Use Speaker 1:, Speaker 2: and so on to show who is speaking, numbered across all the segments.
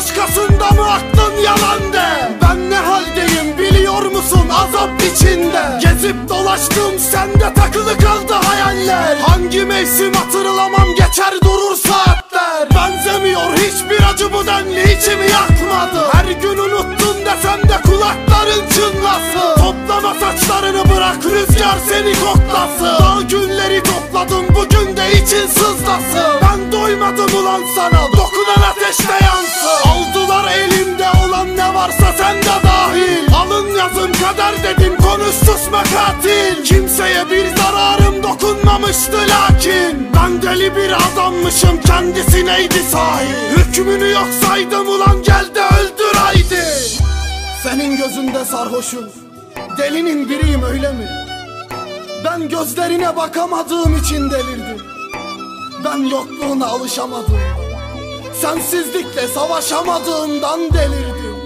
Speaker 1: başkasında mı aklın yalan de. Ben ne haldeyim biliyor musun azap içinde. Gezip dolaştım sende takılı kaldı hayaller. Hangi mevsim hatırlamam geçer durur saatler. Benzemiyor hiçbir acı bu denli içimi yakmadı. Her gün unuttun desem de kulakların çınlasın. Toplama saçlarını bırak rüzgar seni koklasın. Daha günleri topladım bugün de için sızlasın. Ben doymadım ulan sana dokunan ateşte yansın. Aldılar elimde olan ne varsa sende dahil. Alın yazın kader dedim konuş susma katil. Kimseye bir zararım dokunmamıştı lakin ben deli bir adammışım kendisineydi sahip. Hükmünü yok saydım ulan gel de öldür haydi. Senin gözünde sarhoşum, delinin biriyim öyle mi? Ben gözlerine bakamadığım için delirdim. Ben yokluğuna alışamadım, sensizlikle savaşamadığımdan delirdim.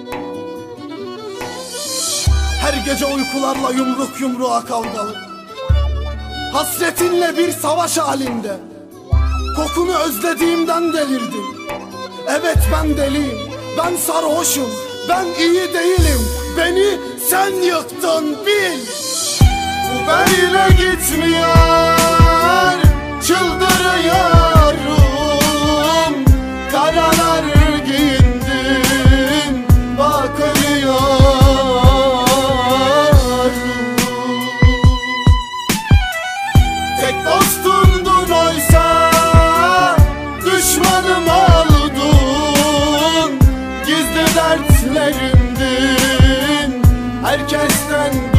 Speaker 1: Her gece uykularla yumruk yumruğa kavgalı, hasretinle bir savaş halinde. Kokunu özlediğimden delirdim. Evet ben deliyim, ben sarhoşum, ben iyi değilim. Beni sen yıktın bil. Bu böyle gitmiyor, çıldırıyorum. Karalar giyindim, bak ölüyorum. Tek dostumdun oysa düşmanım oldun. Gizli dertlerimdin, herkesten